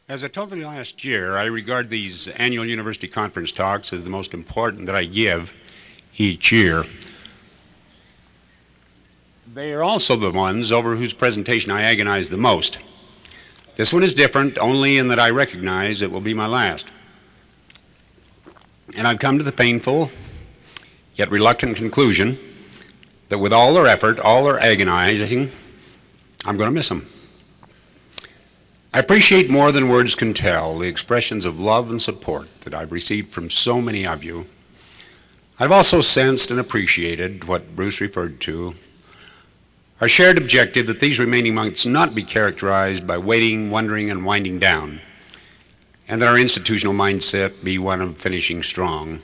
As I told you last year, I regard these annual university conference talks as the most important that I give each year. They are also the ones over whose presentation I agonize the most. This one is different only in that I recognize it will be my last. And I've come to the painful, yet reluctant conclusion that with all their effort, all their agonizing, I'm going to miss them. I appreciate more than words can tell the expressions of love and support that I've received from so many of you. I've also sensed and appreciated what Bruce referred to, our shared objective that these remaining months not be characterized by waiting, wondering, and winding down, and that our institutional mindset be one of finishing strong.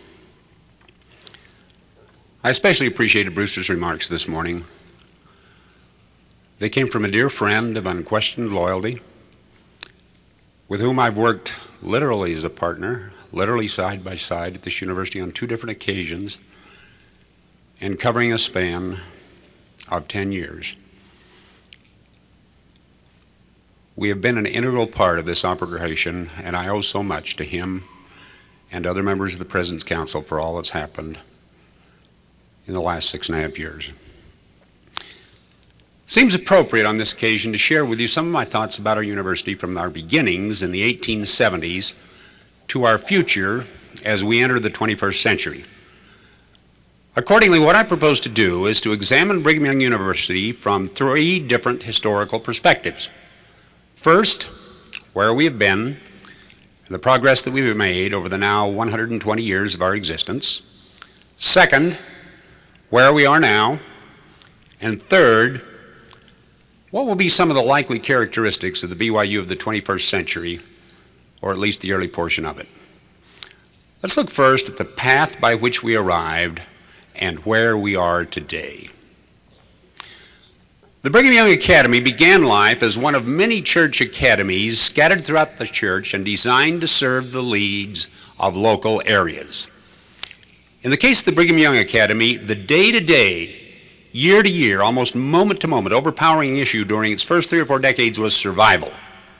I especially appreciated Bruce's remarks this morning. They came from a dear friend of unquestioned loyalty, with whom I've worked literally as a partner, literally side by side at this university on 2 different occasions, and covering a span of 10 years. We have been an integral part of this operation, and I owe so much to him and other members of the President's Council for all that's happened in the last 6.5 years. Seems appropriate on this occasion to share with you some of my thoughts about our university from our beginnings in the 1870s to our future as we enter the 21st century. Accordingly, what I propose to do is to examine Brigham Young University from 3 different historical perspectives. First, where we have been, and the progress that we've made over the now 120 years of our existence. Second, where we are now. And third, what will be some of the likely characteristics of the BYU of the 21st century, or at least the early portion of it? Let's look first at the path by which we arrived and where we are today. The Brigham Young Academy began life as one of many church academies scattered throughout the church and designed to serve the needs of local areas. In the case of the Brigham Young Academy, the day-to-day, year-to-year, almost moment-to-moment, overpowering issue during its first 3 or 4 decades was survival.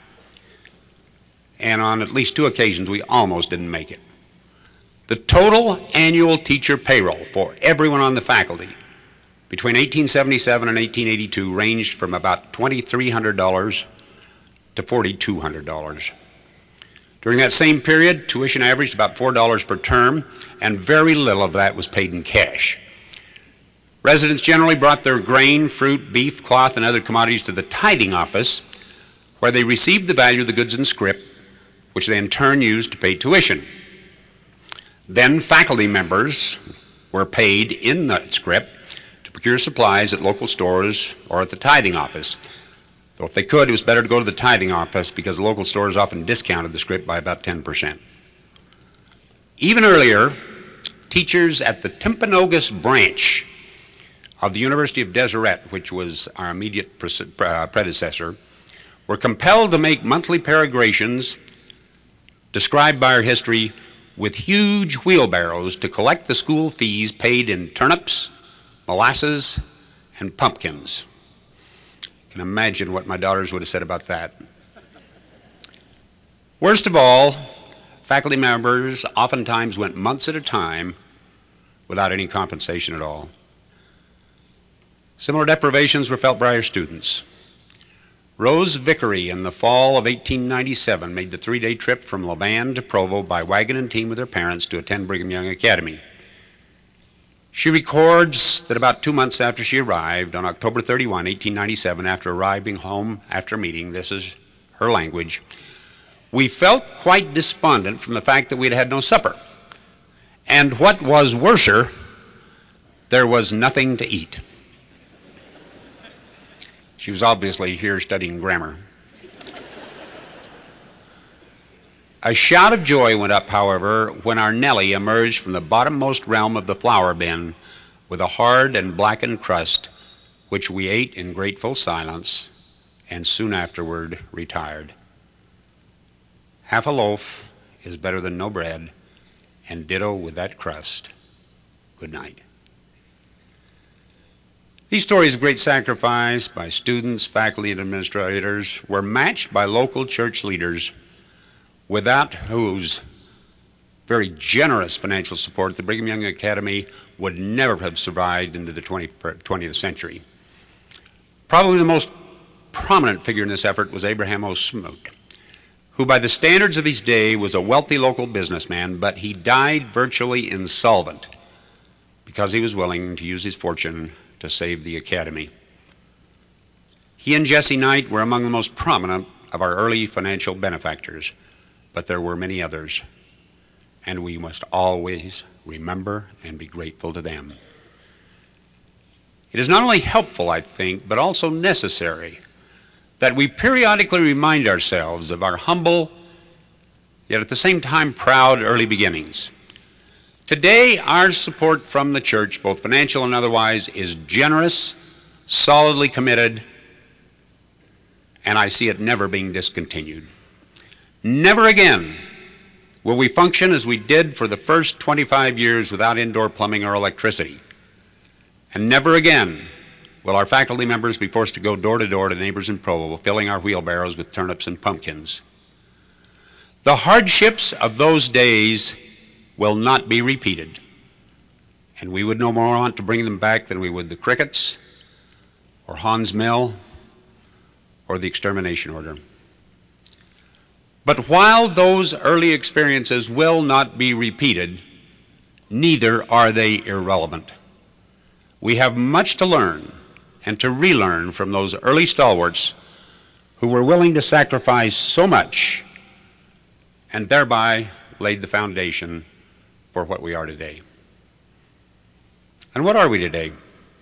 And on at least 2 occasions, we almost didn't make it. The total annual teacher payroll for everyone on the faculty between 1877 and 1882 ranged from about $2,300 to $4,200. During that same period, tuition averaged about $4 per term, and very little of that was paid in cash. Residents generally brought their grain, fruit, beef, cloth, and other commodities to the tithing office, where they received the value of the goods in scrip, which they in turn used to pay tuition. Then faculty members were paid in that scrip to procure supplies at local stores or at the tithing office. Though if they could, it was better to go to the tithing office because the local stores often discounted the scrip by about 10%. Even earlier, teachers at the Timpanogos branch of the University of Deseret, which was our immediate predecessor, were compelled to make monthly peregrinations described by our history with huge wheelbarrows to collect the school fees paid in turnips, molasses, and pumpkins. You can imagine what my daughters would have said about that. Worst of all, faculty members oftentimes went months at a time without any compensation at all. Similar deprivations were felt by our students. Rose Vickery in the fall of 1897 made the 3-day trip from Levan to Provo by wagon and team with her parents to attend Brigham Young Academy. She records that about 2 months after she arrived, on October 31, 1897, after arriving home after meeting, this is her language, "We felt quite despondent from the fact that we'd had no supper. And what was worser, there was nothing to eat." She was obviously here studying grammar. A shout of joy went up, however, when our Nellie emerged from the bottommost realm of the flour bin with a hard and blackened crust, which we ate in grateful silence and soon afterward retired. Half a loaf is better than no bread, and ditto with that crust. Good night. These stories of great sacrifice by students, faculty, and administrators were matched by local church leaders without whose very generous financial support, the Brigham Young Academy would never have survived into the 20th century. Probably the most prominent figure in this effort was Abraham O. Smoot, who by the standards of his day was a wealthy local businessman, but he died virtually insolvent because he was willing to use his fortune to save the Academy. He and Jesse Knight were among the most prominent of our early financial benefactors, but there were many others, and we must always remember and be grateful to them. It is not only helpful, I think, but also necessary that we periodically remind ourselves of our humble, yet at the same time proud early beginnings. Today, our support from the church, both financial and otherwise, is generous, solidly committed, and I see it never being discontinued. Never again will we function as we did for the first 25 years without indoor plumbing or electricity. And never again will our faculty members be forced to go door to door to neighbors in Provo, filling our wheelbarrows with turnips and pumpkins. The hardships of those days will not be repeated, and we would no more want to bring them back than we would the crickets, or Hans Mill, or the extermination order. But while those early experiences will not be repeated, neither are they irrelevant. We have much to learn and to relearn from those early stalwarts who were willing to sacrifice so much and thereby laid the foundation for what we are today. And what are we today?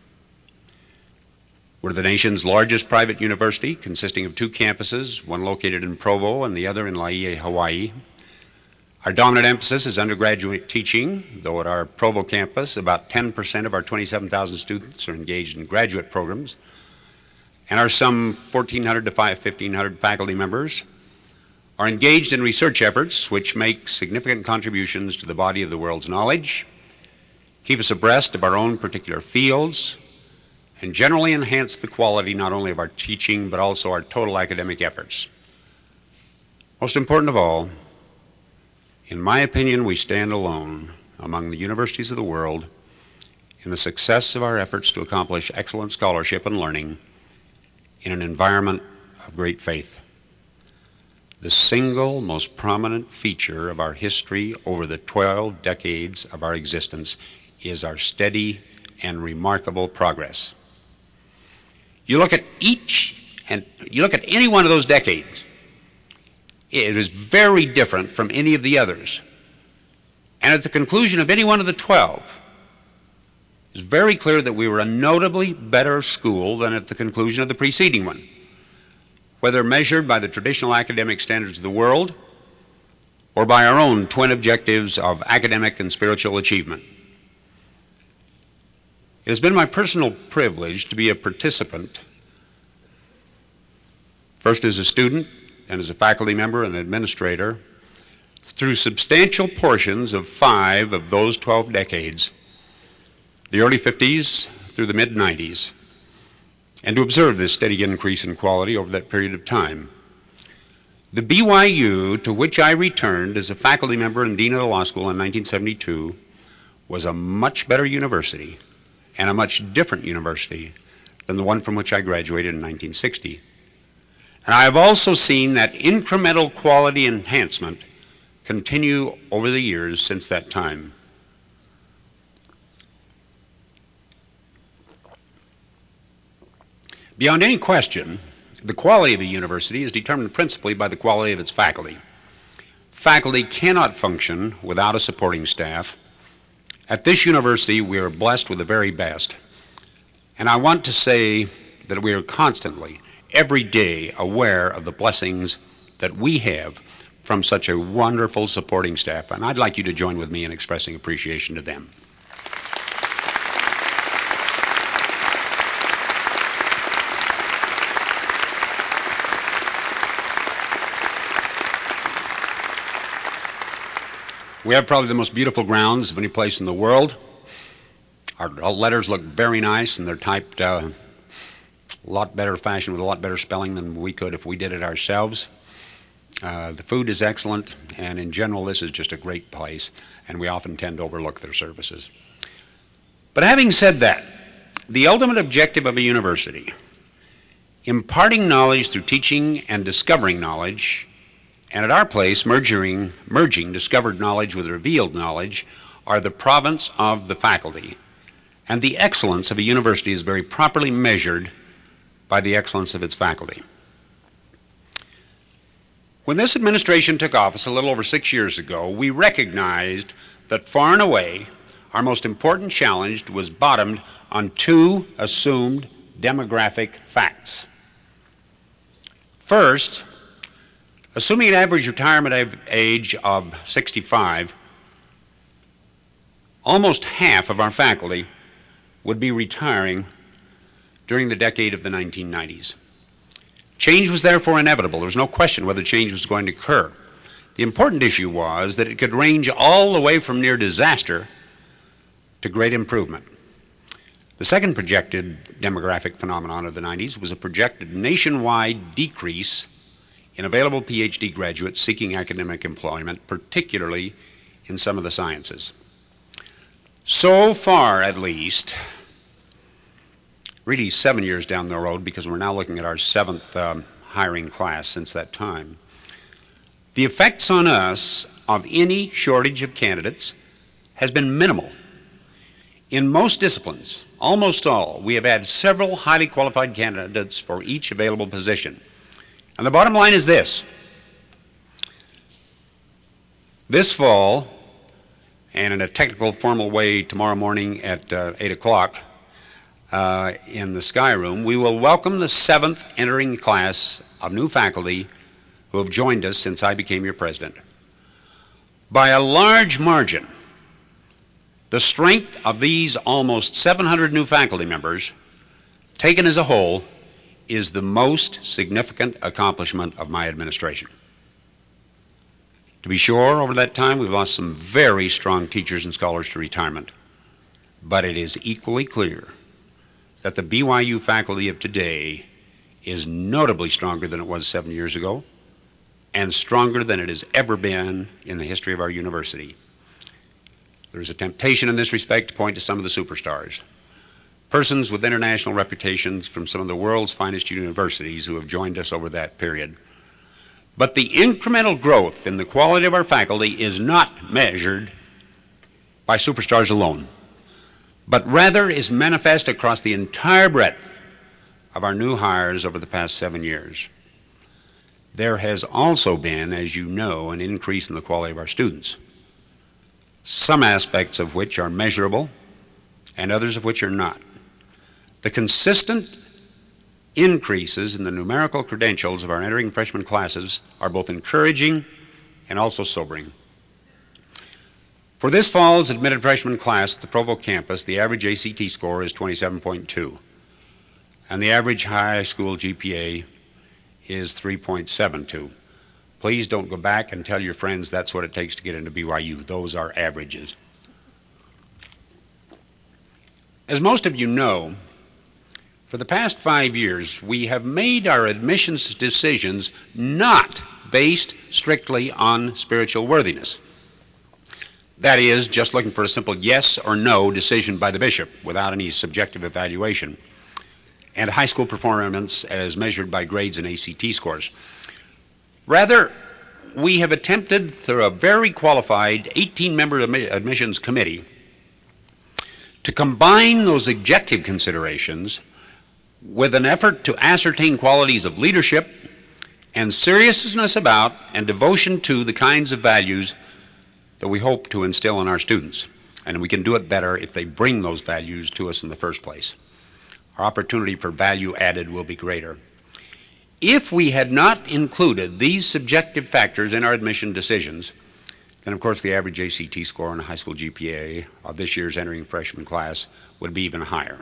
We're the nation's largest private university, consisting of 2 campuses, one located in Provo and the other in Laie, Hawaii. Our dominant emphasis is undergraduate teaching, though at our Provo campus, about 10% of our 27,000 students are engaged in graduate programs, and our some 1,400 to 1,500 faculty members are engaged in research efforts which make significant contributions to the body of the world's knowledge, keep us abreast of our own particular fields, and generally enhance the quality not only of our teaching but also our total academic efforts. Most important of all, in my opinion, we stand alone among the universities of the world in the success of our efforts to accomplish excellent scholarship and learning in an environment of great faith. The single most prominent feature of our history over the 12 decades of our existence is our steady and remarkable progress. You look at any one of those decades, it is very different from any of the others. And at the conclusion of any one of the 12, it's very clear that we were a notably better school than at the conclusion of the preceding one, whether measured by the traditional academic standards of the world or by our own twin objectives of academic and spiritual achievement. It has been my personal privilege to be a participant, first as a student and as a faculty member and administrator, through substantial portions of 5 of those 12 decades, the early 50s through the mid-90s, and to observe this steady increase in quality over that period of time. The BYU, to which I returned as a faculty member and dean of the law school in 1972, was a much better university and a much different university than the one from which I graduated in 1960. And I have also seen that incremental quality enhancement continue over the years since that time. Beyond any question, the quality of a university is determined principally by the quality of its faculty. Faculty cannot function without a supporting staff. At this university, we are blessed with the very best. And I want to say that we are constantly, every day, aware of the blessings that we have from such a wonderful supporting staff. And I'd like you to join with me in expressing appreciation to them. We have probably the most beautiful grounds of any place in the world. Our letters look very nice, and they're typed a lot better fashion with a lot better spelling than we could if we did it ourselves. The food is excellent, and in general, this is just a great place, and we often tend to overlook their services. But having said that, the ultimate objective of a university, imparting knowledge through teaching and discovering knowledge, and at our place, merging discovered knowledge with revealed knowledge, are the province of the faculty. And the excellence of a university is very properly measured by the excellence of its faculty. When this administration took office a little over 6 years ago, we recognized that far and away our most important challenge was bottomed on two assumed demographic facts. First, assuming an average retirement age of 65, almost half of our faculty would be retiring during the decade of the 1990s. Change was therefore inevitable. There was no question whether change was going to occur. The important issue was that it could range all the way from near disaster to great improvement. The second projected demographic phenomenon of the 90s was a projected nationwide decrease in available PhD graduates seeking academic employment, particularly in some of the sciences. So far, at least, really 7 years down the road, because we're now looking at our seventh hiring class since that time, the effects on us of any shortage of candidates has been minimal. In most disciplines, almost all, we have had several highly qualified candidates for each available position. And the bottom line is this. This fall, and in a technical, formal way tomorrow morning at 8 o'clock in the Sky Room, we will welcome the seventh entering class of new faculty who have joined us since I became your president. By a large margin, the strength of these almost 700 new faculty members, taken as a whole, is the most significant accomplishment of my administration. To be sure, over that time, we've lost some very strong teachers and scholars to retirement. But it is equally clear that the BYU faculty of today is notably stronger than it was 7 years ago, and stronger than it has ever been in the history of our university. There's a temptation in this respect to point to some of the superstars, persons with international reputations from some of the world's finest universities who have joined us over that period. But the incremental growth in the quality of our faculty is not measured by superstars alone, but rather is manifest across the entire breadth of our new hires over the past 7 years. There has also been, as you know, an increase in the quality of our students, some aspects of which are measurable and others of which are not. The consistent increases in the numerical credentials of our entering freshman classes are both encouraging and also sobering. For this fall's admitted freshman class at the Provo campus, the average ACT score is 27.2, and the average high school GPA is 3.72. Please don't go back and tell your friends that's what it takes to get into BYU. Those are averages. As most of you know, for the past 5 years, we have made our admissions decisions not based strictly on spiritual worthiness. That is, just looking for a simple yes or no decision by the bishop without any subjective evaluation, and high school performance as measured by grades and ACT scores. Rather, we have attempted through a very qualified 18-member admissions committee to combine those objective considerations with an effort to ascertain qualities of leadership and seriousness about and devotion to the kinds of values that we hope to instill in our students. And we can do it better if they bring those values to us in the first place. Our opportunity for value added will be greater. If we had not included these subjective factors in our admission decisions, then of course the average ACT score and high school GPA of this year's entering freshman class would be even higher.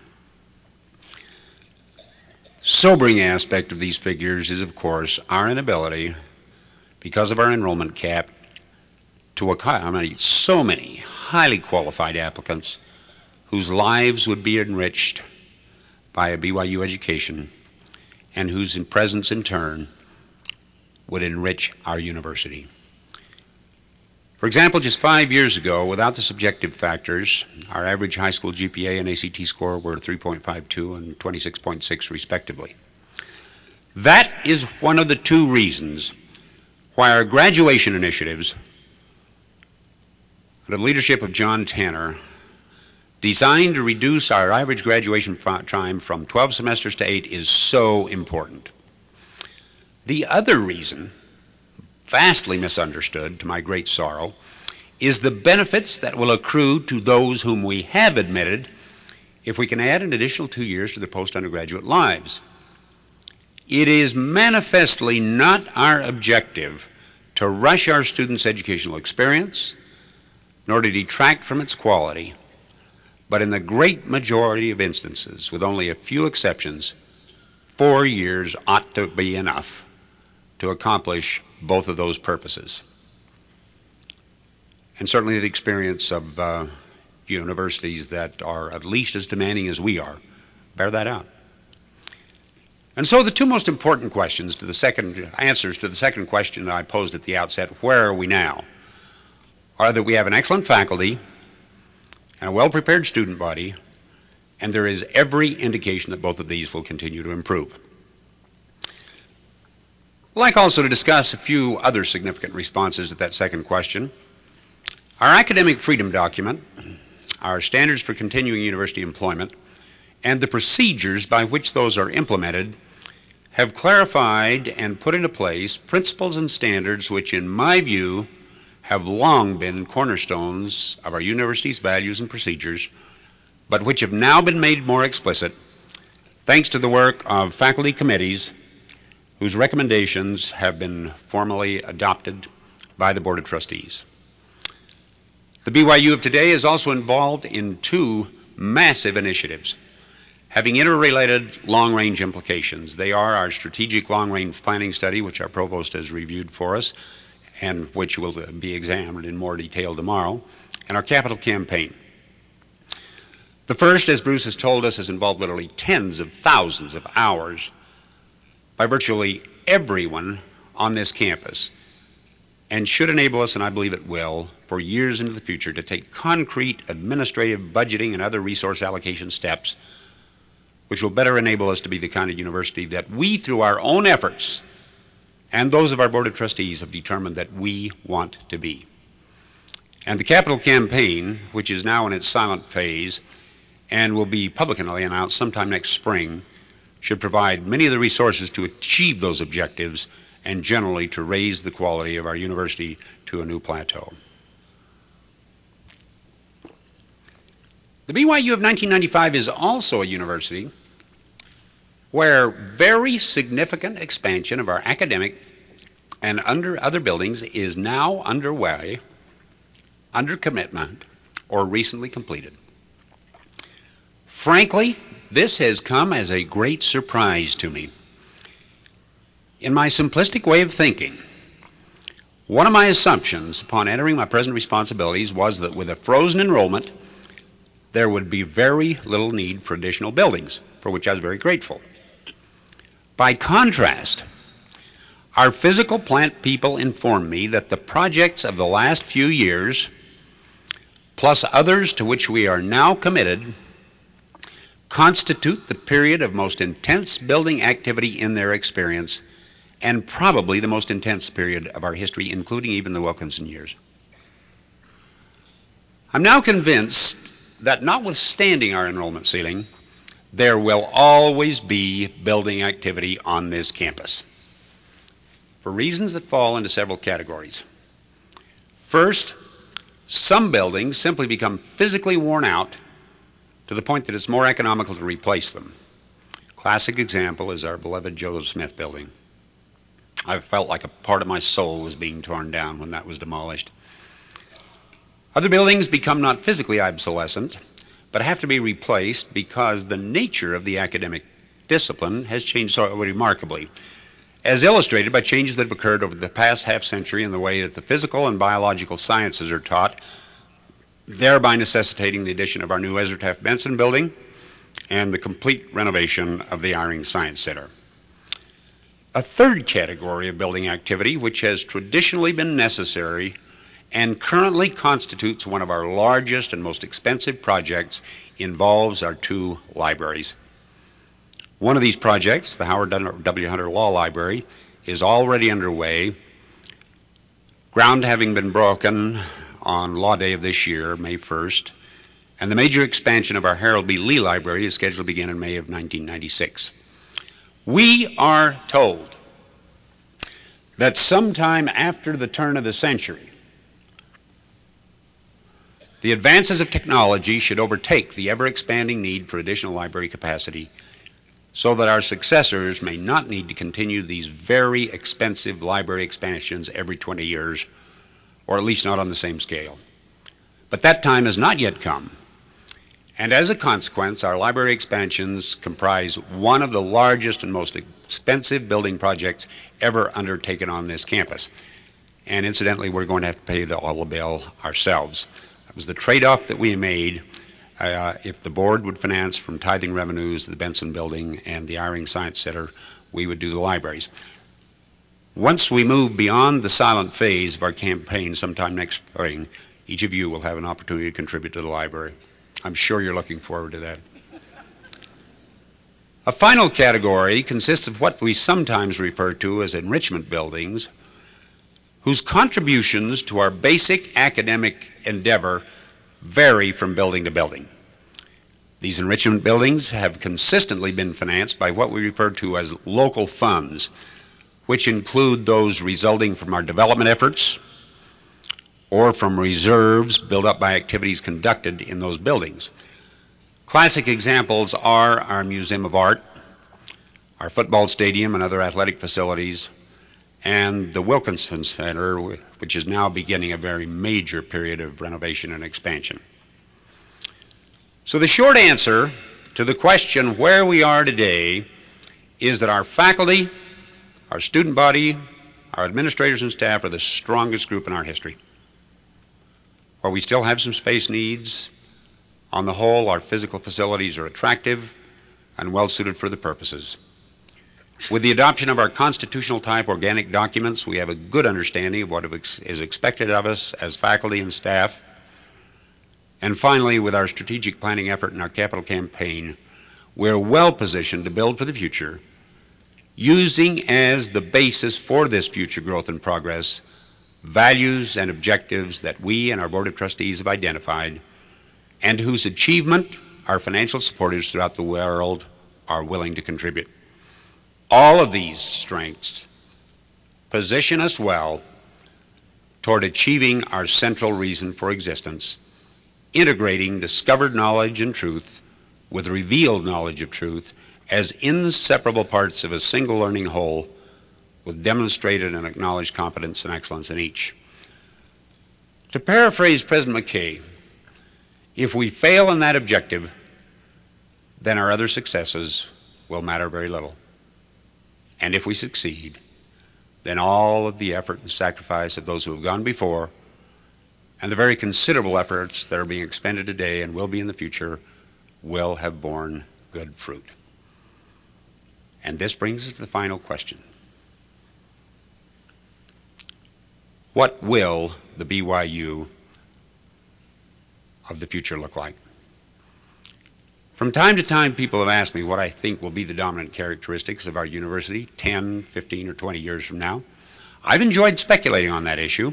Sobering aspect of these figures is, of course, our inability, because of our enrollment cap, to accommodate so many highly qualified applicants whose lives would be enriched by a BYU education and whose presence in turn would enrich our university. For example, just 5 years ago, without the subjective factors, our average high school GPA and ACT score were 3.52 and 26.6 respectively. That is one of the two reasons why our graduation initiatives, under the leadership of John Tanner, designed to reduce our average graduation time from 12 semesters to 8, is so important. The other reason, vastly misunderstood to my great sorrow, is the benefits that will accrue to those whom we have admitted if we can add an additional 2 years to their post-undergraduate lives. It is manifestly not our objective to rush our students' educational experience, nor to detract from its quality, but in the great majority of instances, with only a few exceptions, 4 years ought to be enough to accomplish both of those purposes. And certainly the experience of universities that are at least as demanding as we are bear that out. And so the two most important questions to the answers to the second question that I posed at the outset, where are we now, are that we have an excellent faculty and a well-prepared student body, and there is every indication that both of these will continue to improve. I'd like also to discuss a few other significant responses to that second question. Our academic freedom document, our standards for continuing university employment, and the procedures by which those are implemented have clarified and put into place principles and standards which, in my view, have long been cornerstones of our university's values and procedures, but which have now been made more explicit thanks to the work of faculty committees whose recommendations have been formally adopted by the Board of Trustees. The BYU of today is also involved in two massive initiatives having interrelated long-range implications. They are our strategic long-range planning study, which our provost has reviewed for us, and which will be examined in more detail tomorrow, and our capital campaign. The first, as Bruce has told us, has involved literally tens of thousands of hours by virtually everyone on this campus, and should enable us, and I believe it will, for years into the future, to take concrete administrative, budgeting, and other resource allocation steps which will better enable us to be the kind of university that we, through our own efforts, and those of our Board of Trustees, have determined that we want to be. And the capital campaign, which is now in its silent phase and will be publicly announced sometime next spring, should provide many of the resources to achieve those objectives and generally to raise the quality of our university to a new plateau. The BYU of 1995 is also a university where very significant expansion of our academic and other buildings is now underway, under commitment, or recently completed. Frankly, this has come as a great surprise to me. In my simplistic way of thinking, one of my assumptions upon entering my present responsibilities was that with a frozen enrollment, there would be very little need for additional buildings, for which I was very grateful. By contrast, our physical plant people informed me that the projects of the last few years, plus others to which we are now committed, constitute the period of most intense building activity in their experience, and probably the most intense period of our history, including even the Wilkinson years. I'm now convinced that notwithstanding our enrollment ceiling, there will always be building activity on this campus, for reasons that fall into several categories. First, some buildings simply become physically worn out to the point that it's more economical to replace them. Classic example is our beloved Joseph Smith building. I felt like a part of my soul was being torn down when that was demolished. Other buildings become not physically obsolescent, but have to be replaced because the nature of the academic discipline has changed so remarkably, as illustrated by changes that have occurred over the past half-century in the way that the physical and biological sciences are taught, thereby necessitating the addition of our new Ezra Taft Benson building and the complete renovation of the Eyring Science Center. a third category of building activity which has traditionally been necessary and currently constitutes one of our largest and most expensive projects involves our two libraries. One of these projects, the Howard W. Hunter Law Library, is already underway, ground having been broken on Law Day of this year, May 1st, and the major expansion of our Harold B. Lee Library is scheduled to begin in May of 1996. We are told that sometime after the turn of the century, the advances of technology should overtake the ever-expanding need for additional library capacity so that our successors may not need to continue these very expensive library expansions every 20 years, or at least not on the same scale. But that time has not yet come. And as a consequence, our library expansions comprise one of the largest and most expensive building projects ever undertaken on this campus. And incidentally, we're going to have to pay all the bill ourselves. That was the trade-off that we made. If the board would finance from tithing revenues the Benson Building and the Eyring Science Center, we would do the libraries. Once we move beyond the silent phase of our campaign sometime next spring, each of you will have an opportunity to contribute to the library. I'm sure you're looking forward to that. A final category consists of what we sometimes refer to as enrichment buildings, whose contributions to our basic academic endeavor vary from building to building. These enrichment buildings have consistently been financed by what we refer to as local funds, which include those resulting from our development efforts or from reserves built up by activities conducted in those buildings. Classic examples are our Museum of Art, our football stadium and other athletic facilities, and the Wilkinson Center, which is now beginning a very major period of renovation and expansion. So the short answer to the question where we are today is that our faculty, our student body, our administrators and staff are the strongest group in our history. While we still have some space needs, on the whole, our physical facilities are attractive and well suited for the purposes. With the adoption of our constitutional type organic documents, we have a good understanding of what is expected of us as faculty and staff. And finally, with our strategic planning effort and our capital campaign, we're well positioned to build for the future, using as the basis for this future growth and progress values and objectives that we and our Board of Trustees have identified and whose achievement our financial supporters throughout the world are willing to contribute. All of these strengths position us well toward achieving our central reason for existence, integrating discovered knowledge and truth with revealed knowledge of truth as inseparable parts of a single learning whole with demonstrated and acknowledged competence and excellence in each. To paraphrase President McKay, if we fail in that objective, then our other successes will matter very little. And if we succeed, then all of the effort and sacrifice of those who have gone before and the very considerable efforts that are being expended today and will be in the future will have borne good fruit. And this brings us to the final question. What will the BYU of the future look like? From time to time, people have asked me what I think will be the dominant characteristics of our university 10, 15, or 20 years from now. I've enjoyed speculating on that issue.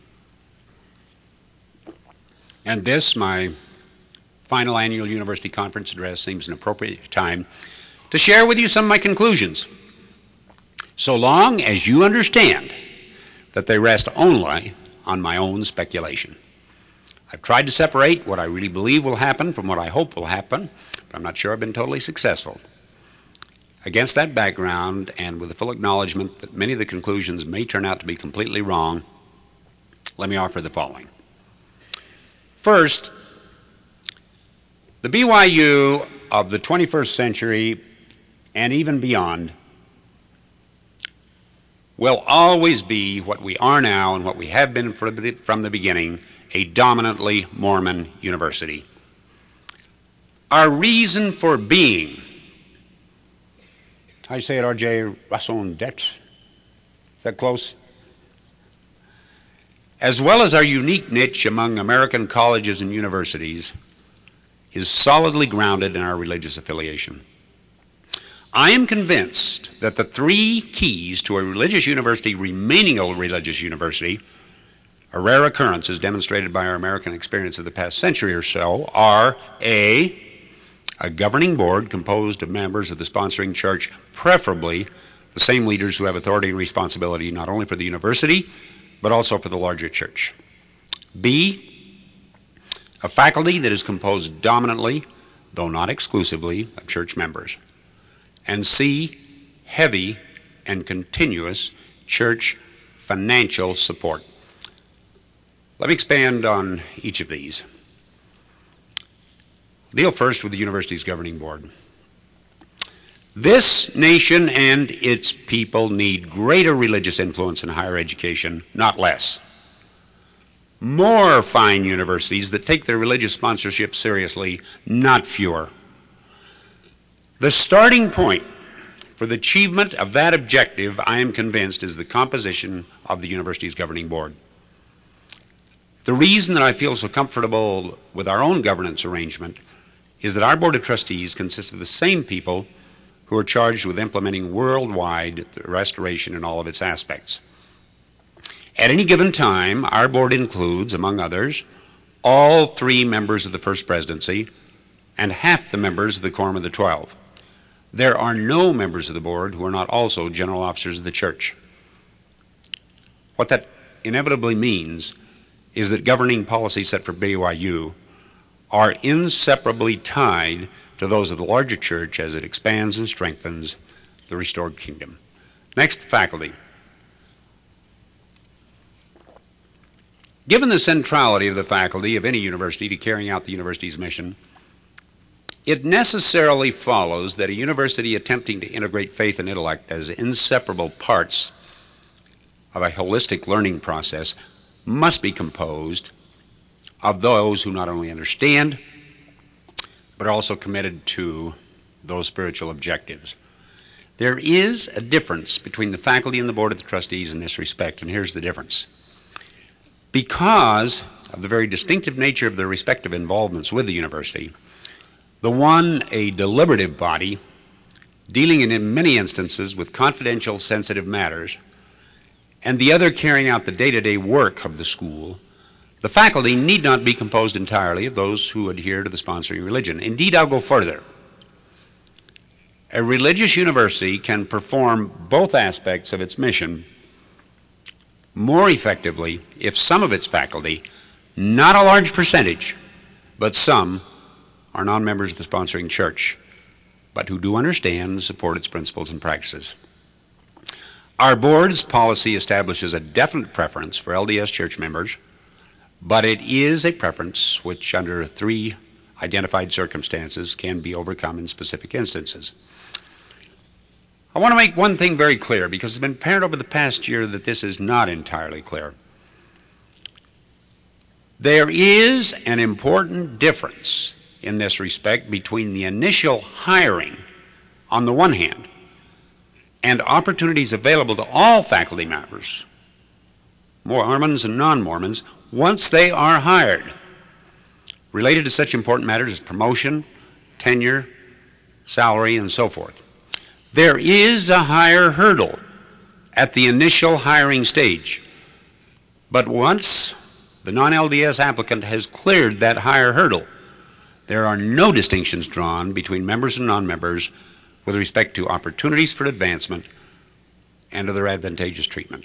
And this, my final annual university conference address, seems an appropriate time to share with you some of my conclusions, so long as you understand that they rest only on my own speculation. I've tried to separate what I really believe will happen from what I hope will happen, but I'm not sure I've been totally successful. Against that background, and with the full acknowledgement that many of the conclusions may turn out to be completely wrong, let me offer the following. First, the BYU of the 21st century and even beyond will always be what we are now and what we have been from the beginning, a dominantly Mormon university. Our reason for being I say it, R.J. raison d'etre. Is that close? As well as our unique niche among American colleges and universities, is solidly grounded in our religious affiliation. I am convinced that the three keys to a religious university remaining a religious university, a rare occurrence as demonstrated by our American experience of the past century or so, are A, a governing board composed of members of the sponsoring church, preferably the same leaders who have authority and responsibility not only for the university, but also for the larger church. B, a faculty that is composed dominantly, though not exclusively, of church members. And C, heavy and continuous church financial support. Let me expand on each of these. Deal first with the university's governing board. This nation and its people need greater religious influence in higher education, not less. More fine universities that take their religious sponsorship seriously, not fewer. The starting point for the achievement of that objective, I am convinced, is the composition of the university's governing board. The reason that I feel so comfortable with our own governance arrangement is that our Board of Trustees consists of the same people who are charged with implementing worldwide the restoration in all of its aspects. At any given time, our board includes, among others, all three members of the First Presidency and half the members of the Quorum of the 12. There are no members of the board who are not also general officers of the church. What that inevitably means is that governing policies set for BYU are inseparably tied to those of the larger church as it expands and strengthens the restored kingdom. Next, faculty. Given the centrality of the faculty of any university to carrying out the university's mission, it necessarily follows that a university attempting to integrate faith and intellect as inseparable parts of a holistic learning process must be composed of those who not only understand, but are also committed to those spiritual objectives. There is a difference between the faculty and the Board of the Trustees in this respect, and here's the difference. Because of the very distinctive nature of their respective involvements with the university, the one a deliberative body, dealing in many instances with confidential, sensitive matters, and the other carrying out the day-to-day work of the school, the faculty need not be composed entirely of those who adhere to the sponsoring religion. Indeed, I'll go further. A religious university can perform both aspects of its mission more effectively if some of its faculty, not a large percentage, but some, are non-members of the sponsoring church, but who do understand and support its principles and practices. Our board's policy establishes a definite preference for LDS church members, but it is a preference which, under three identified circumstances, can be overcome in specific instances. I want to make one thing very clear, because it's been apparent over the past year that this is not entirely clear. There is an important difference in this respect between the initial hiring, on the one hand, and opportunities available to all faculty members, Mormons and non-Mormons, once they are hired, related to such important matters as promotion, tenure, salary, and so forth. There is a higher hurdle at the initial hiring stage, but once the non-LDS applicant has cleared that higher hurdle, there are no distinctions drawn between members and non-members with respect to opportunities for advancement and other advantageous treatment.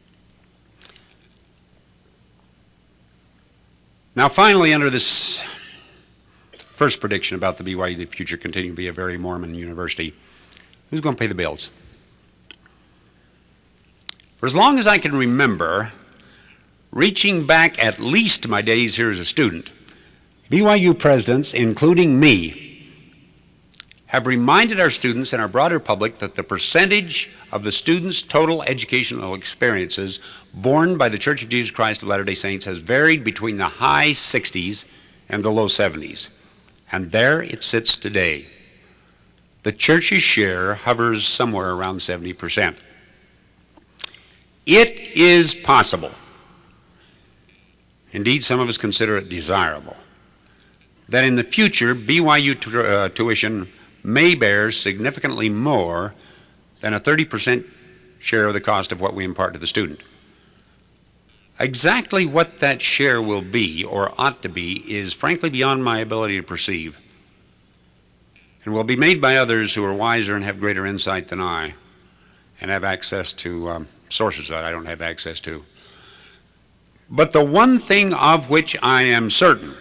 Now, finally, under this first prediction about the BYU, the future continuing to be a very Mormon university, who's going to pay the bills? For as long as I can remember, reaching back at least to my days here as a student, BYU presidents, including me, have reminded our students and our broader public that the percentage of the students' total educational experiences borne by the Church of Jesus Christ of Latter-day Saints has varied between the high 60s and the low 70s. And there it sits today. the church's share hovers somewhere around 70%. It is possible, indeed some of us consider it desirable, that in the future BYU tuition may bear significantly more than a 30% share of the cost of what we impart to the student. Exactly what that share will be, or ought to be, is frankly beyond my ability to perceive, and will be made by others who are wiser and have greater insight than I, and have access to sources that I don't have access to. But the one thing of which I am certain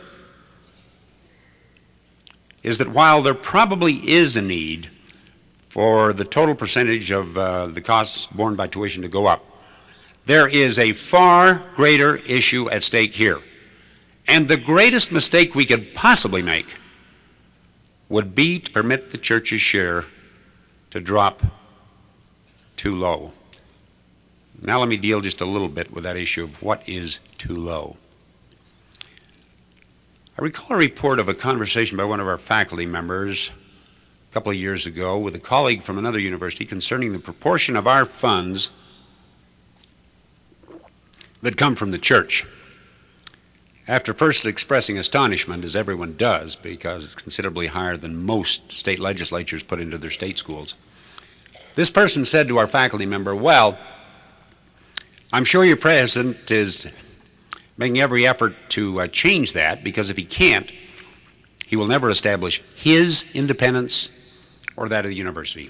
is that while there probably is a need for the total percentage of the costs borne by tuition to go up, there is a far greater issue at stake here. And the greatest mistake we could possibly make would be to permit the church's share to drop too low. Now let me deal just a little bit with that issue of what is too low. I recall a report of a conversation by one of our faculty members a couple of years ago with a colleague from another university concerning the proportion of our funds that come from the church. After first expressing astonishment, as everyone does, because it's considerably higher than most state legislatures put into their state schools, this person said to our faculty member, "Well, I'm sure your president is making every effort to change that, because if he can't, he will never establish his independence or that of the university."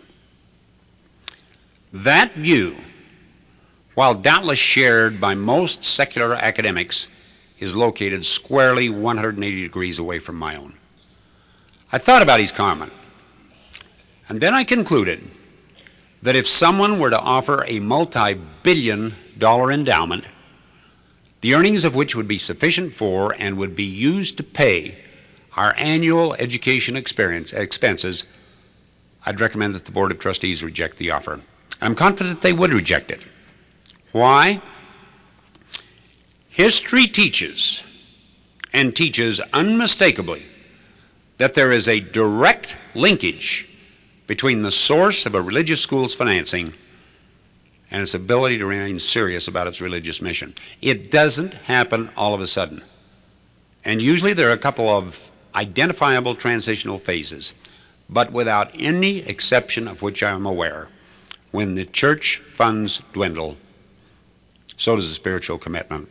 That view, while doubtless shared by most secular academics, is located squarely 180 degrees away from my own. I thought about his comment, and then I concluded that if someone were to offer a multi-billion-dollar endowment, the earnings of which would be sufficient for and would be used to pay our annual education expenses, I'd recommend that the Board of Trustees reject the offer. I'm confident they would reject it. Why? History teaches, and teaches unmistakably, that there is a direct linkage between the source of a religious school's financing and its ability to remain serious about its religious mission. It doesn't happen all of a sudden. And usually there are a couple of identifiable transitional phases, but without any exception of which I am aware, when the church funds dwindle, so does the spiritual commitment.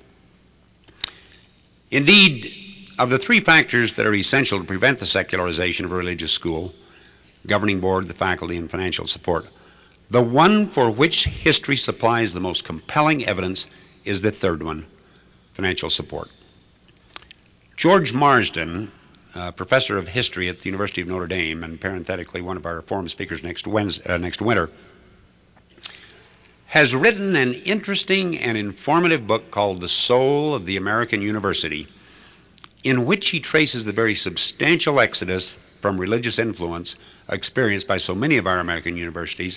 Indeed, of the three factors that are essential to prevent the secularization of a religious school, governing board, the faculty, and financial support, the one for which history supplies the most compelling evidence is the third one, financial support. George Marsden, professor of history at the University of Notre Dame, and parenthetically one of our forum speakers next winter, has written an interesting and informative book called The Soul of the American University, in which he traces the very substantial exodus from religious influence experienced by so many of our American universities,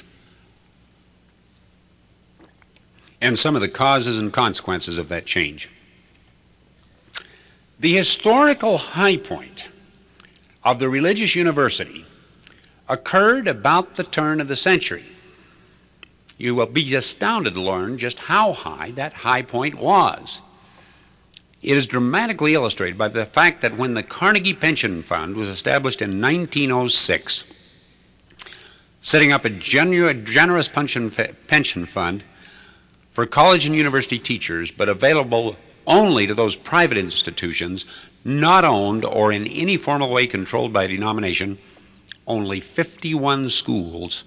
and some of the causes and consequences of that change. The historical high point of the religious university occurred about the turn of the century. You will be astounded to learn just how high that high point was. It is dramatically illustrated by the fact that when the Carnegie Pension Fund was established in 1906, setting up a generous pension fund for college and university teachers, but available only to those private institutions not owned or in any formal way controlled by a denomination, only 51 schools,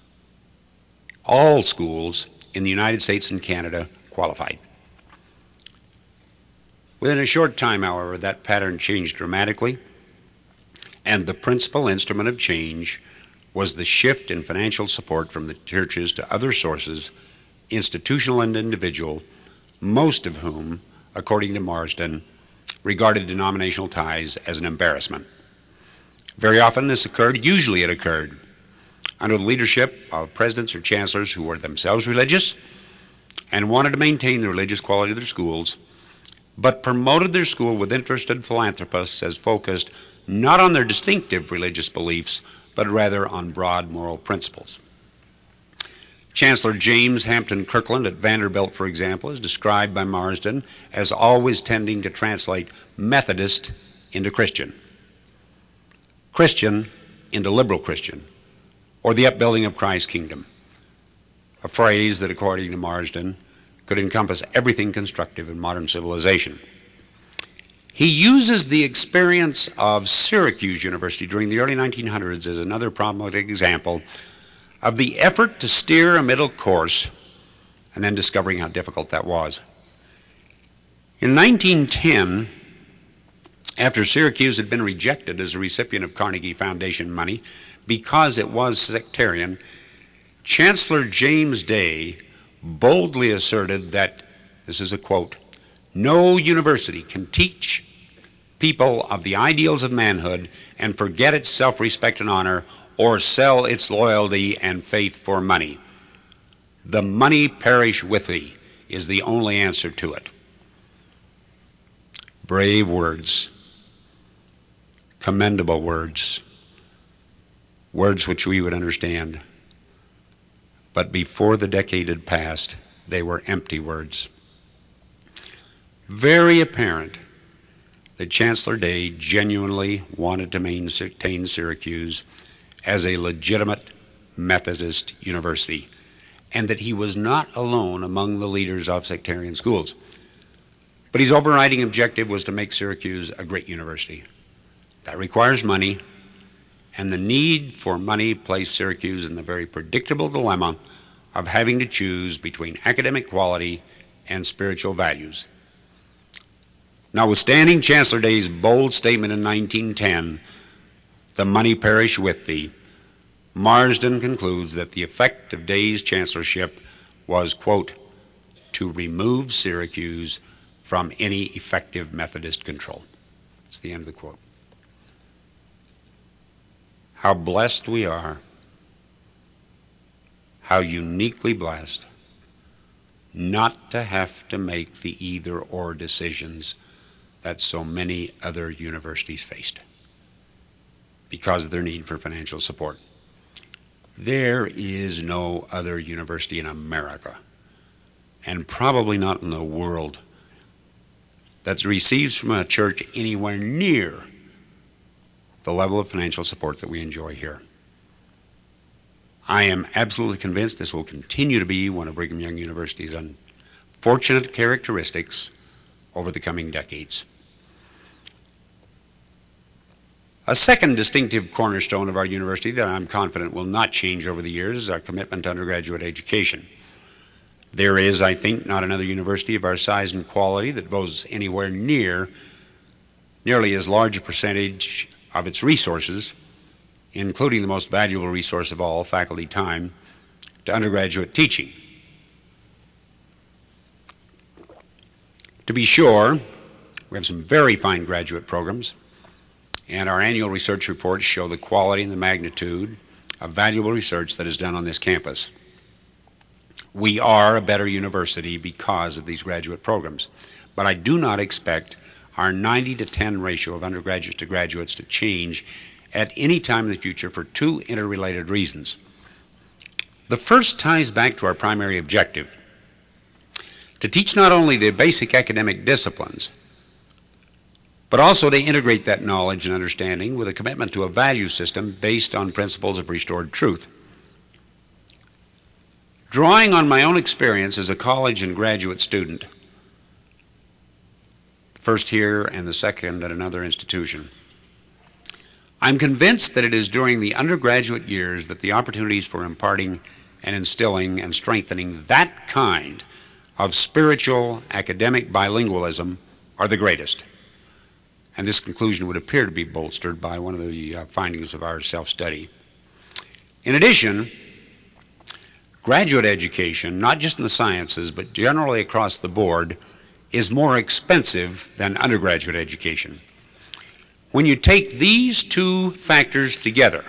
all schools in the United States and Canada, qualified. Within a short time, however, that pattern changed dramatically, and the principal instrument of change was the shift in financial support from the churches to other sources, institutional and individual, most of whom, according to Marsden, regarded denominational ties as an embarrassment. Very often this occurred, usually it occurred, under the leadership of presidents or chancellors who were themselves religious and wanted to maintain the religious quality of their schools, but promoted their school with interested philanthropists as focused not on their distinctive religious beliefs, but rather on broad moral principles. Chancellor James Hampton Kirkland at Vanderbilt, for example, is described by Marsden as always tending to translate Methodist into Christian, Christian into liberal Christian, or the upbuilding of Christ's kingdom, a phrase that, according to Marsden, could encompass everything constructive in modern civilization. He uses the experience of Syracuse University during the early 1900s as another problematic example of the effort to steer a middle course and then discovering how difficult that was. In 1910, after Syracuse had been rejected as a recipient of Carnegie Foundation money because it was sectarian, Chancellor James Day boldly asserted that, this is a quote, "No university can teach people of the ideals of manhood and forget its self-respect and honor, or sell its loyalty and faith for money. The money perish with thee is the only answer to it." Brave words, commendable words, words which we would understand. But before the decade had passed, they were empty words. Very apparent that Chancellor Day genuinely wanted to maintain Syracuse as a legitimate Methodist university, and that he was not alone among the leaders of sectarian schools. But his overriding objective was to make Syracuse a great university. That requires money, and the need for money placed Syracuse in the very predictable dilemma of having to choose between academic quality and spiritual values. Notwithstanding Chancellor Day's bold statement in 1910, "The money perish with thee," Marsden concludes that the effect of Day's chancellorship was, quote, "to remove Syracuse from any effective Methodist control." That's the end of the quote. How blessed we are, how uniquely blessed, not to have to make the either-or decisions that so many other universities faced because of their need for financial support. There is no other university in America, and probably not in the world, that receives from a church anywhere near the level of financial support that we enjoy here. I am absolutely convinced this will continue to be one of Brigham Young University's unfortunate characteristics over the coming decades. A second distinctive cornerstone of our university that I'm confident will not change over the years is our commitment to undergraduate education. There is, I think, not another university of our size and quality that devotes anywhere nearly as large a percentage of its resources, including the most valuable resource of all, faculty time, to undergraduate teaching. To be sure, we have some very fine graduate programs, and our annual research reports show the quality and the magnitude of valuable research that is done on this campus. We are a better university because of these graduate programs, but I do not expect our 90-to-10 ratio of undergraduates to graduates to change at any time in the future for two interrelated reasons. The first ties back to our primary objective: to teach not only the basic academic disciplines, but also to integrate that knowledge and understanding with a commitment to a value system based on principles of restored truth. Drawing on my own experience as a college and graduate student, first here and the second at another institution, I'm convinced that it is during the undergraduate years that the opportunities for imparting and instilling and strengthening that kind of spiritual academic bilingualism are the greatest. And this conclusion would appear to be bolstered by one of the findings of our self-study. In addition, graduate education, not just in the sciences, but generally across the board, is more expensive than undergraduate education. When you take these two factors together,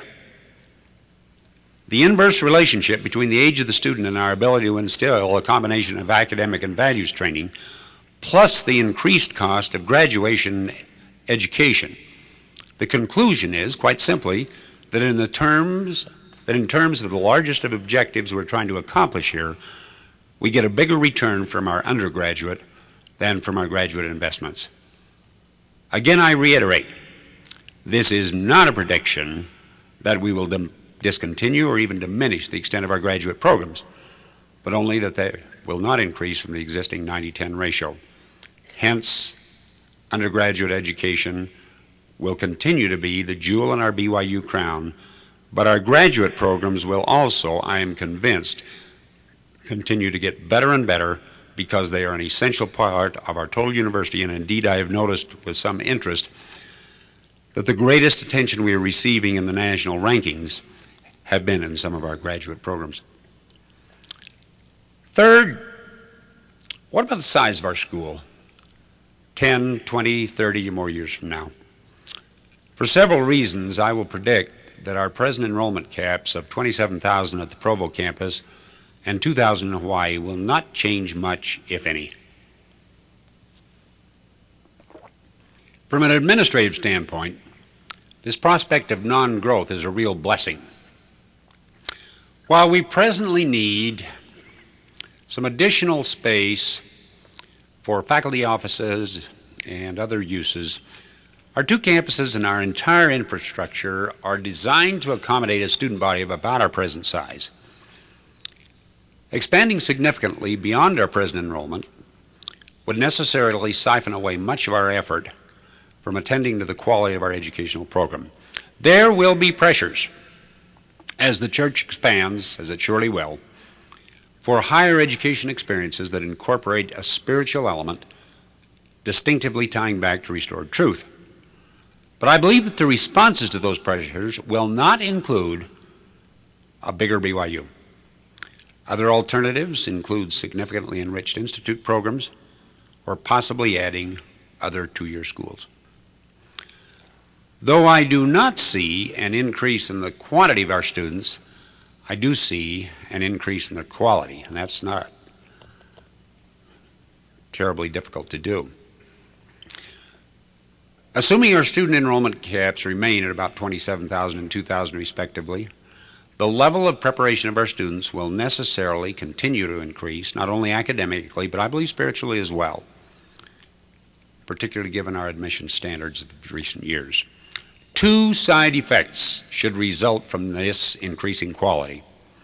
the inverse relationship between the age of the student and our ability to instill a combination of academic and values training, plus the increased cost of graduation education, the conclusion is, quite simply, that in terms of the largest of objectives we're trying to accomplish here, we get a bigger return from our undergraduate than from our graduate investments. Again, I reiterate, this is not a prediction that we will discontinue or even diminish the extent of our graduate programs, but only that they will not increase from the existing 90-10 ratio. Hence, undergraduate education will continue to be the jewel in our BYU crown, but our graduate programs will also, I am convinced, continue to get better and better because they are an essential part of our total university, and indeed I have noticed with some interest that the greatest attention we are receiving in the national rankings have been in some of our graduate programs. Third, what about the size of our school 10, 20, 30 or more years from now? For several reasons, I will predict that our present enrollment caps of 27,000 at the Provo campus and 2,000 in Hawaii will not change much, if any. From an administrative standpoint, this prospect of non-growth is a real blessing. While we presently need some additional space for faculty offices and other uses, our two campuses and our entire infrastructure are designed to accommodate a student body of about our present size. Expanding significantly beyond our present enrollment would necessarily siphon away much of our effort from attending to the quality of our educational program. There will be pressures as the church expands, as it surely will, for higher education experiences that incorporate a spiritual element distinctively tying back to restored truth. But I believe that the responses to those pressures will not include a bigger BYU. Other alternatives include significantly enriched institute programs or possibly adding other two-year schools. Though I do not see an increase in the quantity of our students, I do see an increase in their quality, and that's not terribly difficult to do. Assuming our student enrollment caps remain at about 27,000 and 2,000 respectively, the level of preparation of our students will necessarily continue to increase, not only academically, but I believe spiritually as well, particularly given our admission standards of recent years. Two side effects should result from this increasing quality.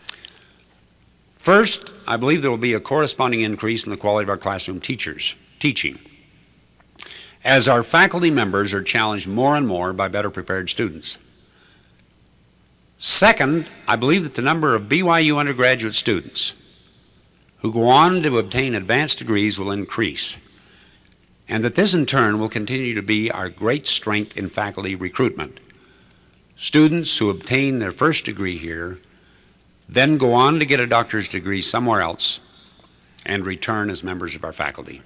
First, I believe there will be a corresponding increase in the quality of our classroom teaching, as our faculty members are challenged more and more by better prepared students. Second, I believe that the number of BYU undergraduate students who go on to obtain advanced degrees will increase, and that this in turn will continue to be our great strength in faculty recruitment. Students who obtain their first degree here then go on to get a doctor's degree somewhere else and return as members of our faculty.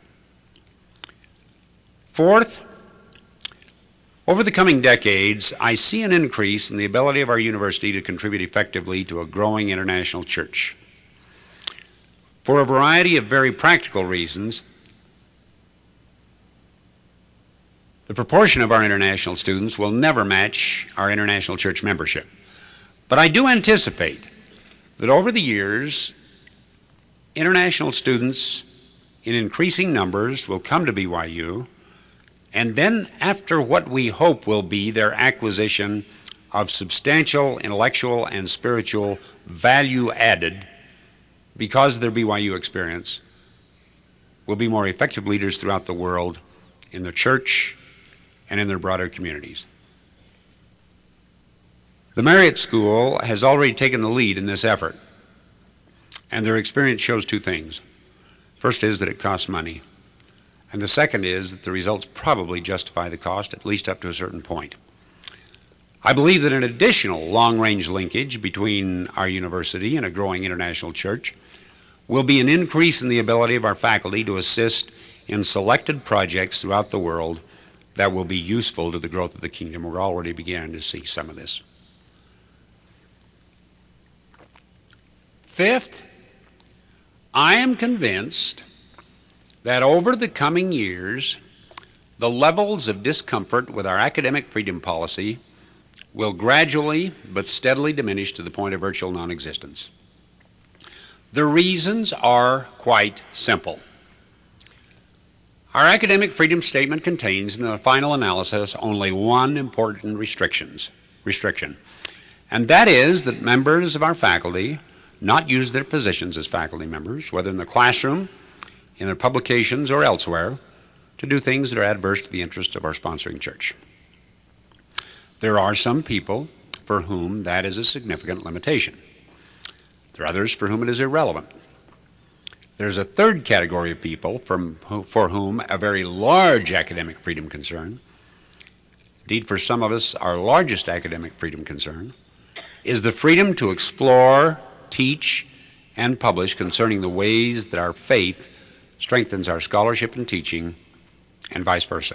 Fourth, over the coming decades, I see an increase in the ability of our university to contribute effectively to a growing international church. For a variety of very practical reasons, the proportion of our international students will never match our international church membership. But I do anticipate that over the years, international students in increasing numbers will come to BYU, and then after what we hope will be their acquisition of substantial intellectual and spiritual value added because of their BYU experience, will be more effective leaders throughout the world in the church and in their broader communities. The Marriott School has already taken the lead in this effort, and their experience shows two things. First is that it costs money, and the second is that the results probably justify the cost, at least up to a certain point. I believe that an additional long-range linkage between our university and a growing international church will be an increase in the ability of our faculty to assist in selected projects throughout the world that will be useful to the growth of the kingdom. We're already beginning to see some of this. Fifth, I am convinced that over the coming years, the levels of discomfort with our academic freedom policy will gradually but steadily diminish to the point of virtual non-existence. The reasons are quite simple. Our academic freedom statement contains, in the final analysis, only one important restriction, and that is that members of our faculty not use their positions as faculty members, whether in the classroom, in their publications, or elsewhere, to do things that are adverse to the interests of our sponsoring church. There are some people for whom that is a significant limitation. There are others for whom it is irrelevant. There's a third category of people for whom a very large academic freedom concern, indeed for some of us our largest academic freedom concern, is the freedom to explore, teach, and publish concerning the ways that our faith strengthens our scholarship and teaching, and vice versa.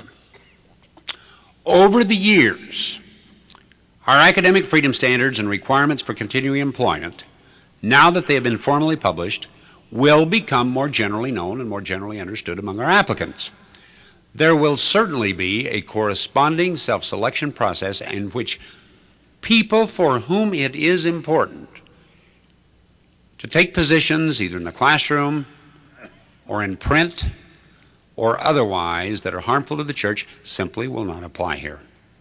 Over the years, our academic freedom standards and requirements for continuing employment, now that they have been formally published, will become more generally known and more generally understood among our applicants. There will certainly be a corresponding self-selection process in which people for whom it is important to take positions either in the classroom or in print or otherwise that are harmful to the church simply will not apply here.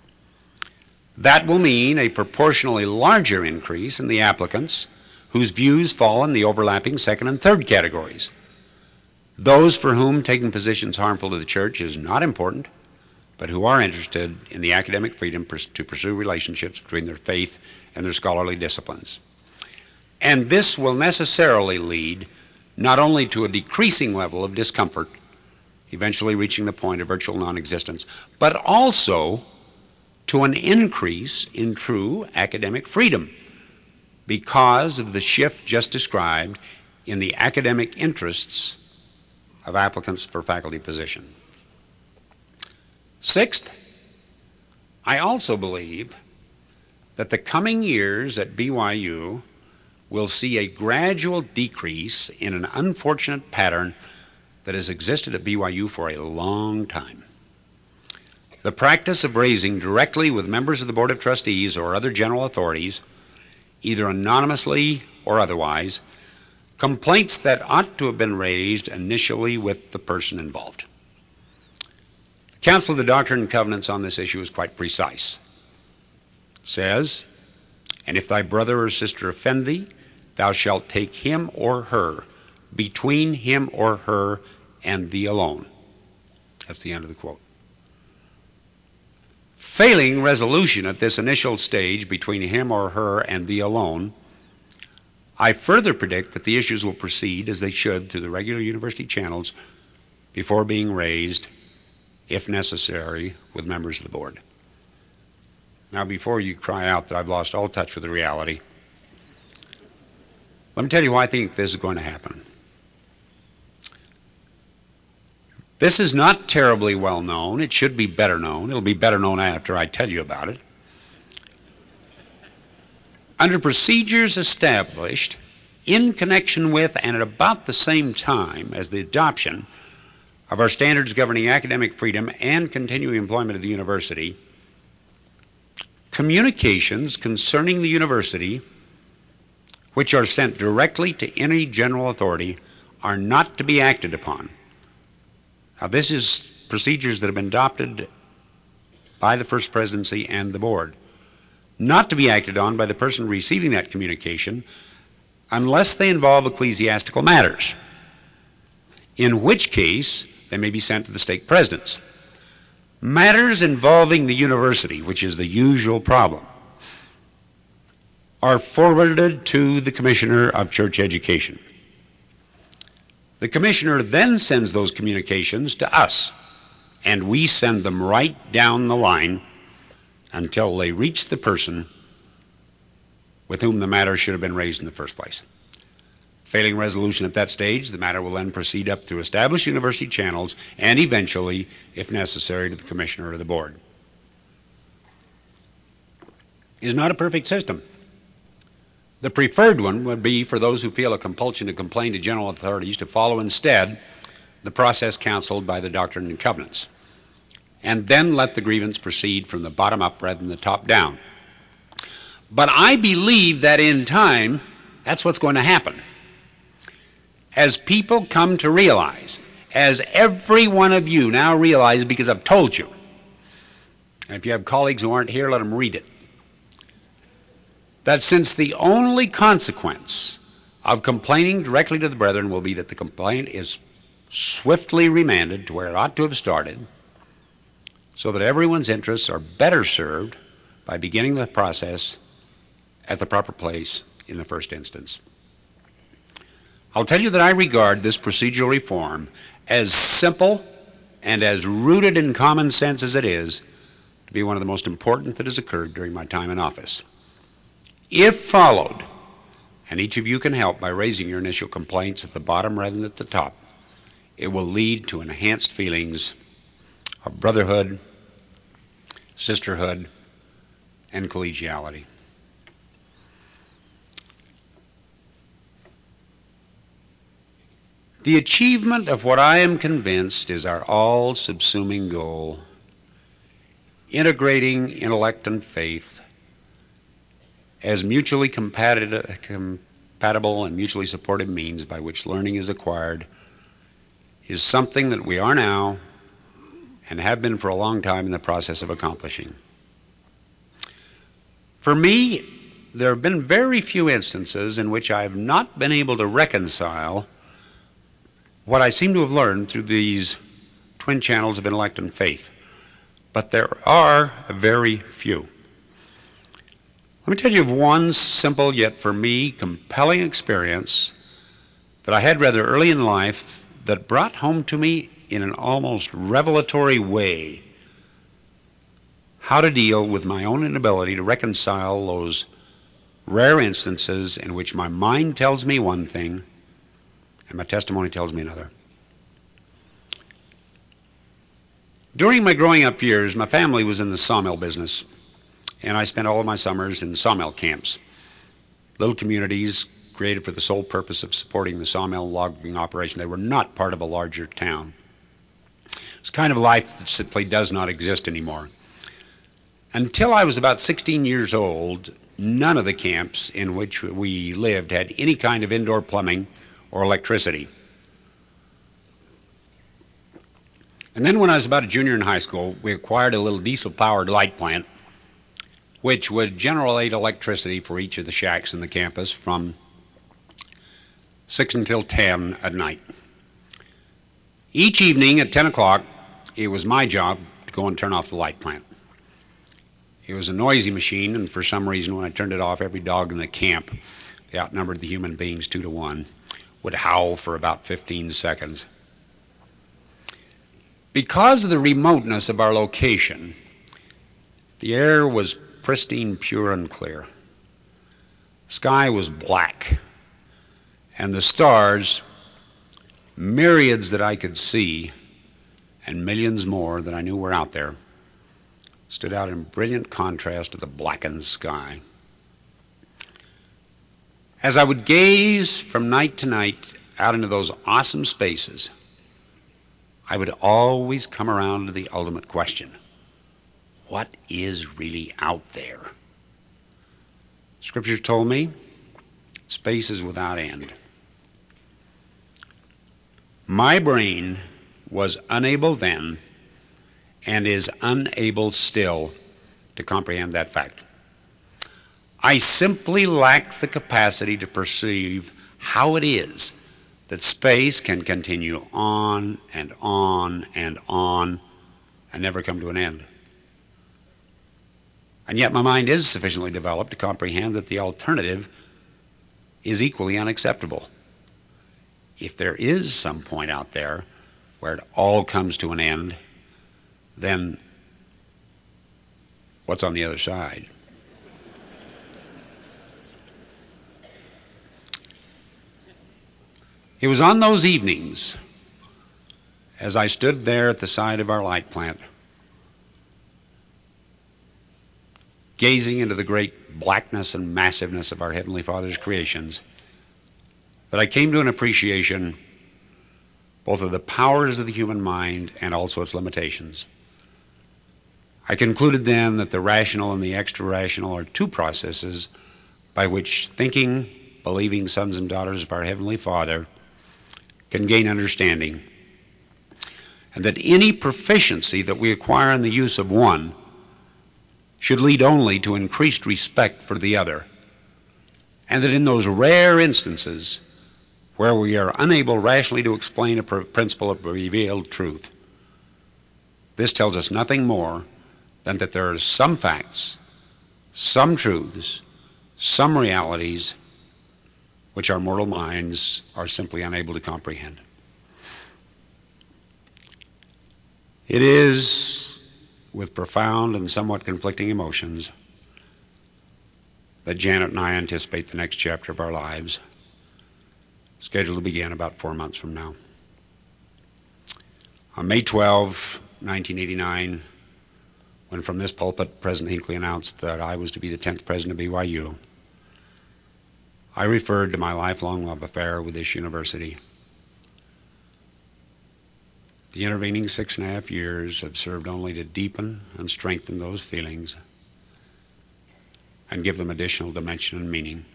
That will mean a proportionally larger increase in the applicants whose views fall in the overlapping second and third categories. Those for whom taking positions harmful to the church is not important, but who are interested in the academic freedom to pursue relationships between their faith and their scholarly disciplines. And this will necessarily lead not only to a decreasing level of discomfort, eventually reaching the point of virtual non-existence, but also to an increase in true academic freedom because of the shift just described in the academic interests of applicants for faculty position. Sixth, I also believe that the coming years at BYU will see a gradual decrease in an unfortunate pattern that has existed at BYU for a long time. The practice of raising directly with members of the Board of Trustees or other general authorities, either anonymously or otherwise, complaints that ought to have been raised initially with the person involved. The Council of the Doctrine and Covenants on this issue is quite precise. It says, "And if thy brother or sister offend thee, thou shalt take him or her between him or her and thee alone." That's the end of the quote. Failing resolution at this initial stage between him or her and thee alone, I further predict that the issues will proceed as they should through the regular university channels before being raised, if necessary, with members of the board. Now, before you cry out that I've lost all touch with the reality, let me tell you why I think this is going to happen. This is not terribly well known. It should be better known. It'll be better known after I tell you about it. Under procedures established in connection with and at about the same time as the adoption of our standards governing academic freedom and continuing employment at the university, communications concerning the university which are sent directly to any general authority are not to be acted upon. Now, this is procedures that have been adopted by the First Presidency and the Board. Not to be acted on by the person receiving that communication unless they involve ecclesiastical matters, in which case they may be sent to the stake presidents. Matters involving the university, which is the usual problem, are forwarded to the Commissioner of Church Education. The Commissioner then sends those communications to us, and we send them right down the line until they reach the person with whom the matter should have been raised in the first place. Failing resolution at that stage, the matter will then proceed up through established university channels and eventually, if necessary, to the Commissioner or the Board. It is not a perfect system. The preferred one would be for those who feel a compulsion to complain to general authorities to follow instead the process counseled by the Doctrine and Covenants, and then let the grievance proceed from the bottom up rather than the top down. But I believe that in time, that's what's going to happen. As people come to realize, as every one of you now realizes because I've told you, and if you have colleagues who aren't here, let them read it, that since the only consequence of complaining directly to the brethren will be that the complaint is swiftly remanded to where it ought to have started, so that everyone's interests are better served by beginning the process at the proper place in the first instance. I'll tell you that I regard this procedural reform as simple and as rooted in common sense as it is to be one of the most important that has occurred during my time in office. If followed, and each of you can help by raising your initial complaints at the bottom rather than at the top, it will lead to enhanced feelings of brotherhood, sisterhood, and collegiality. The achievement of what I am convinced is our all-subsuming goal, integrating intellect and faith as mutually compatible and mutually supportive means by which learning is acquired, is something that we are now and have been for a long time in the process of accomplishing. For me, there have been very few instances in which I have not been able to reconcile what I seem to have learned through these twin channels of intellect and faith. But there are very few. Let me tell you of one simple yet for me compelling experience that I had rather early in life that brought home to me in an almost revelatory way how to deal with my own inability to reconcile those rare instances in which my mind tells me one thing and my testimony tells me another. During my growing up years, my family was in the sawmill business, and I spent all of my summers in sawmill camps, little communities created for the sole purpose of supporting the sawmill logging operation. They were not part of a larger town. It's kind of life that simply does not exist anymore. Until I was about 16 years old, none of the camps in which we lived had any kind of indoor plumbing or electricity. And then when I was about a junior in high school, we acquired a little diesel-powered light plant which would generate electricity for each of the shacks in the campus from 6 until 10 at night. Each evening at 10 o'clock, it was my job to go and turn off the light plant. It was a noisy machine, and for some reason, when I turned it off, every dog in the camp, they outnumbered the human beings 2 to 1, would howl for about 15 seconds. Because of the remoteness of our location, the air was pristine, pure, and clear. The sky was black, and the stars, myriads that I could see, and millions more that I knew were out there, stood out in brilliant contrast to the blackened sky. As I would gaze from night to night out into those awesome spaces, I would always come around to the ultimate question: what is really out there? Scripture told me space is without end. My brain was unable then and is unable still to comprehend that fact. I simply lack the capacity to perceive how it is that space can continue on and on and on and never come to an end. And yet my mind is sufficiently developed to comprehend that the alternative is equally unacceptable. If there is some point out there where it all comes to an end, then what's on the other side? It was on those evenings, as I stood there at the side of our light plant, gazing into the great blackness and massiveness of our Heavenly Father's creations, that I came to an appreciation both of the powers of the human mind and also its limitations. I concluded then that the rational and the extra-rational are two processes by which thinking, believing sons and daughters of our Heavenly Father can gain understanding, and that any proficiency that we acquire in the use of one should lead only to increased respect for the other, and that in those rare instances where we are unable rationally to explain a principle of revealed truth, this tells us nothing more than that there are some facts, some truths, some realities which our mortal minds are simply unable to comprehend. It is with profound and somewhat conflicting emotions that Janet and I anticipate the next chapter of our lives, scheduled to begin about 4 months from now. On May 12, 1989, when from this pulpit President Hinckley announced that I was to be the 10th president of BYU, I referred to my lifelong love affair with this university. The intervening 6.5 years have served only to deepen and strengthen those feelings and give them additional dimension and meaning.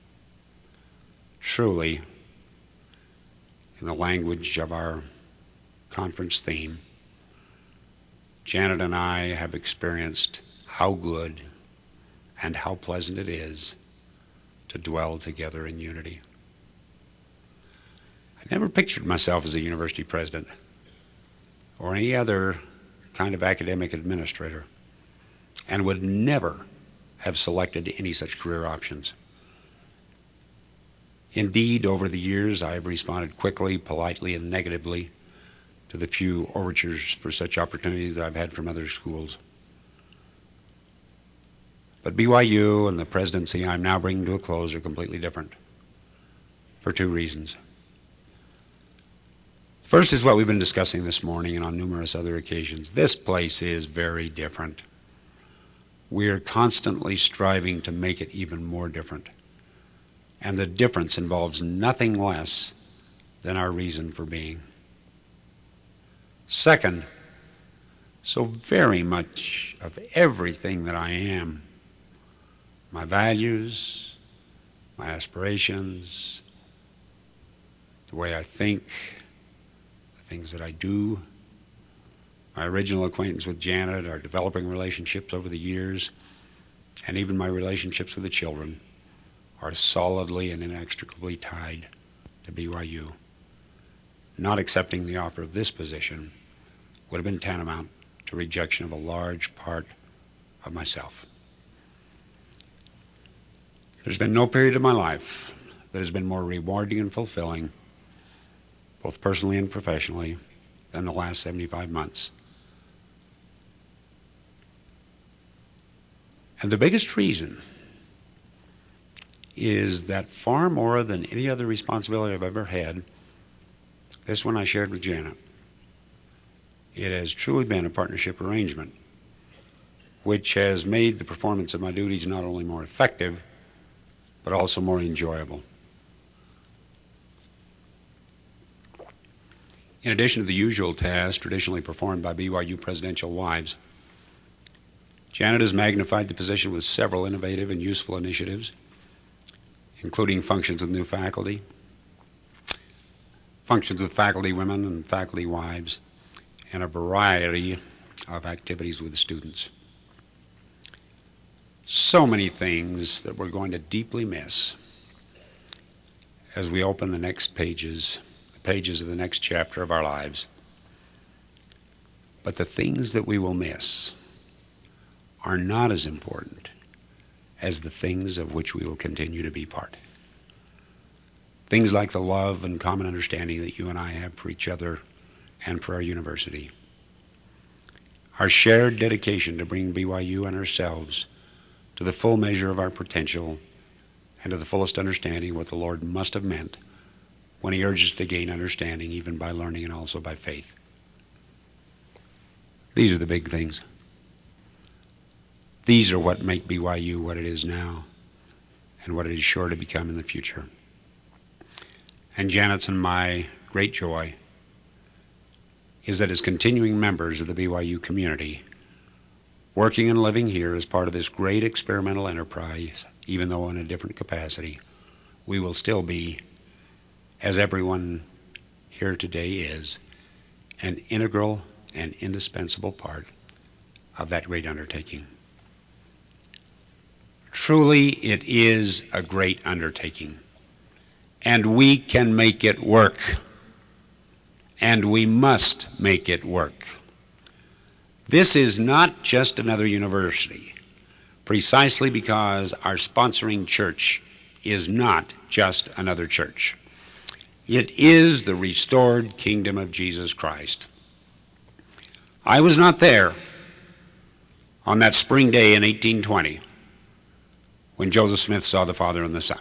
Truly, in the language of our conference theme, Janet and I have experienced how good and how pleasant it is to dwell together in unity. I never pictured myself as a university president or any other kind of academic administrator, and would never have selected any such career options. Indeed, over the years, I have responded quickly, politely, and negatively to the few overtures for such opportunities that I've had from other schools. But BYU and the presidency I'm now bringing to a close are completely different, for two reasons. First is what we've been discussing this morning and on numerous other occasions. This place is very different. We're constantly striving to make it even more different. And the difference involves nothing less than our reason for being. Second, so very much of everything that I am, my values, my aspirations, the way I think, the things that I do, my original acquaintance with Janet, our developing relationships over the years, and even my relationships with the children are solidly and inextricably tied to BYU. Not accepting the offer of this position would have been tantamount to rejection of a large part of myself. There's been no period of my life that has been more rewarding and fulfilling, both personally and professionally, than the last 75 months. And the biggest reason is that far more than any other responsibility I've ever had, this one I shared with Janet, it has truly been a partnership arrangement which has made the performance of my duties not only more effective, but also more enjoyable. In addition to the usual tasks traditionally performed by BYU presidential wives, Janet has magnified the position with several innovative and useful initiatives, including functions with new faculty, functions with faculty women and faculty wives, and a variety of activities with the students. So many things that we're going to deeply miss as we open the next pages, the pages of the next chapter of our lives. But the things that we will miss are not as important as the things of which we will continue to be part. Things like the love and common understanding that you and I have for each other and for our university. Our shared dedication to bring BYU and ourselves to the full measure of our potential and to the fullest understanding of what the Lord must have meant when He urged us to gain understanding even by learning and also by faith. These are the big things. These are what make BYU what it is now and what it is sure to become in the future. And Janet's and my great joy is that as continuing members of the BYU community, working and living here as part of this great experimental enterprise, even though in a different capacity, we will still be, as everyone here today is, an integral and indispensable part of that great undertaking. Truly, it is a great undertaking, and we can make it work, and we must make it work. This is not just another university, precisely because our sponsoring church is not just another church. It is the restored kingdom of Jesus Christ. I was not there on that spring day in 1820 when Joseph Smith saw the Father and the Son.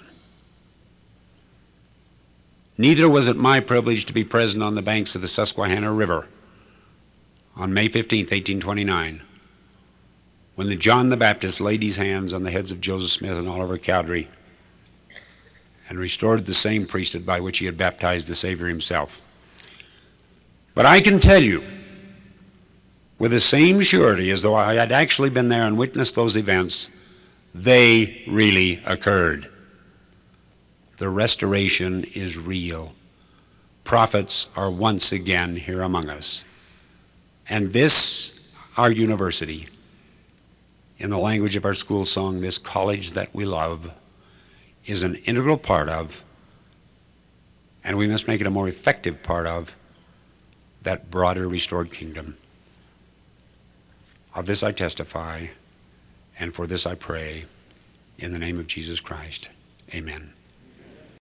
Neither was it my privilege to be present on the banks of the Susquehanna River on May 15, 1829, when John the Baptist laid his hands on the heads of Joseph Smith and Oliver Cowdery and restored the same priesthood by which he had baptized the Savior himself. But I can tell you, with the same surety as though I had actually been there and witnessed those events, they really occurred. The restoration is real. Prophets are once again here among us. And this, our university, in the language of our school song, this college that we love, is an integral part of, and we must make it a more effective part of, that broader restored kingdom. Of this I testify, and for this I pray, in the name of Jesus Christ. Amen.